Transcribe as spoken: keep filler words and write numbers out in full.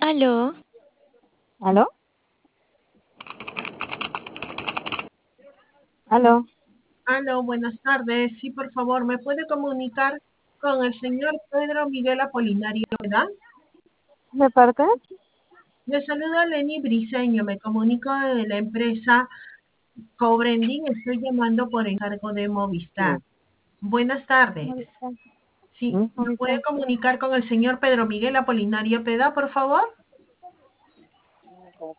¿Aló? ¿Aló? ¿Aló? Aló, buenas tardes. Sí, por favor, ¿me puede comunicar con el señor Pedro Miguel Apolinario, verdad? ¿De parte? Le saluda Lenny Briseño, me comunico de la empresa Cobrending, estoy llamando por encargo de Movistar. Sí. Buenas tardes. ¿Cómo está? Sí, ¿Mm? ¿me ¿Cómo puede está? comunicar con el señor Pedro Miguel Apolinario Peda, por favor?